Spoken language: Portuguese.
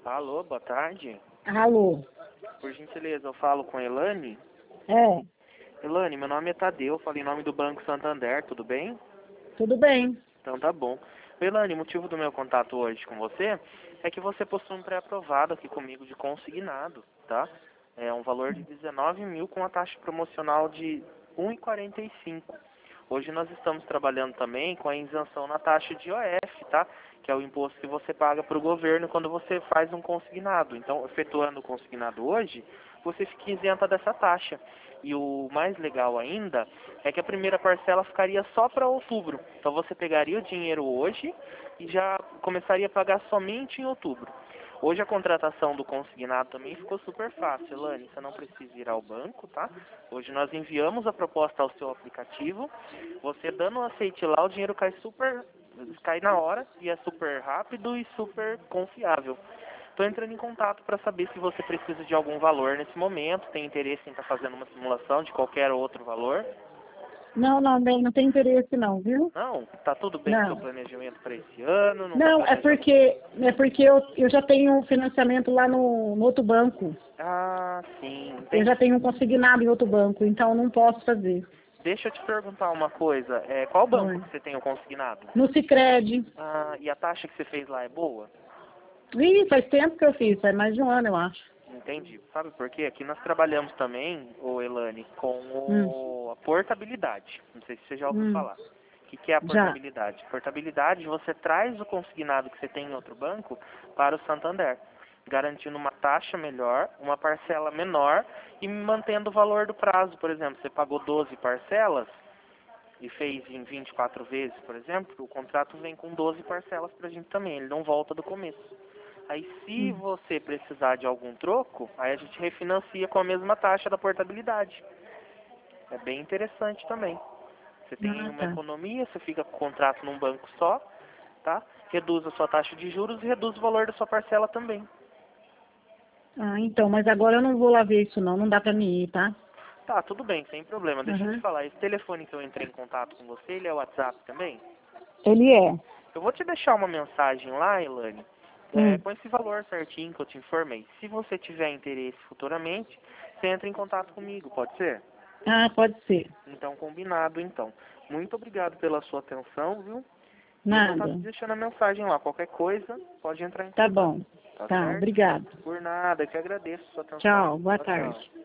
Alô, boa tarde. Alô? Por gentileza, eu falo com a Elane. É, Elane, meu nome é Tadeu, eu falo em nome do Banco Santander, tudo bem? tudo bem. Então tá bom. Elane, o motivo do meu contato hoje com você é que você possui um pré-aprovado aqui comigo de consignado, tá? É um valor de 19 mil com a taxa promocional de 1,45. Hoje nós estamos trabalhando também com a isenção na taxa de IOF, tá? Que é o imposto que você paga para o governo quando você faz um consignado. Então, efetuando o consignado hoje, você fica isenta dessa taxa. E o mais legal ainda é que a primeira parcela ficaria só para outubro. Então você pegaria o dinheiro hoje e já começaria a pagar somente em outubro. Hoje a contratação do consignado também ficou super fácil, Elane. Você não precisa ir ao banco, tá? Hoje nós enviamos a proposta ao seu aplicativo. Você dando um aceite lá, o dinheiro cai na hora e é super rápido e super confiável. Estou entrando em contato para saber se você precisa de algum valor nesse momento, tem interesse em estar fazendo uma simulação de qualquer outro valor. Não, bem, não tem interesse não, viu? Não? Tá tudo bem com o seu Não. planejamento para esse ano? Não está Não, é planejando? porque eu já tenho um financiamento lá no outro banco. Ah, sim, Eu já entendi. tenho um consignado em outro banco, então não posso fazer. Deixa eu te perguntar uma coisa. Qual banco Oi. que você tem o consignado? No Sicredi. Ah, e a taxa que você fez lá é boa? Ih, faz tempo que eu fiz, faz mais de um ano, eu acho. Entendi. Sabe por quê? Aqui nós trabalhamos também, ô Elane, com Hum, a portabilidade. Não sei se você já ouviu hum, falar. O que é a já. portabilidade? Portabilidade, você traz o consignado que você tem em outro banco para o Santander, garantindo uma taxa melhor, uma parcela menor e mantendo o valor do prazo. Por exemplo, você pagou 12 parcelas e fez em 24 vezes, por exemplo, o contrato vem com 12 parcelas para a gente também, ele não volta do começo. Aí se Hum. você precisar de algum troco, aí a gente refinancia com a mesma taxa da portabilidade. É bem interessante também. Você tem Ah, uma tá. economia, você fica com o contrato num banco só, tá? Reduz a sua taxa de juros e reduz o valor da sua parcela também. Ah, então, mas agora eu não vou lá ver isso não, não dá pra mim ir, tá? Tá, tudo bem, sem problema. Deixa eu te Uhum. falar, esse telefone que eu entrei em contato com você, ele é o WhatsApp também? Ele é. Eu vou te deixar uma mensagem lá, Elane, Hum. com esse valor certinho que eu te informei. Se você tiver interesse futuramente, você entra em contato comigo, pode ser? Ah, pode ser. Então, combinado, então. Muito obrigado pela sua atenção, viu? E eu vou estar Nada. deixando a mensagem lá. Qualquer coisa, pode entrar em Tá contato. bom. Tá Tá, certo? obrigado. Por nada, que agradeço a sua atenção. Tchau, boa Tchau, tchau. tarde.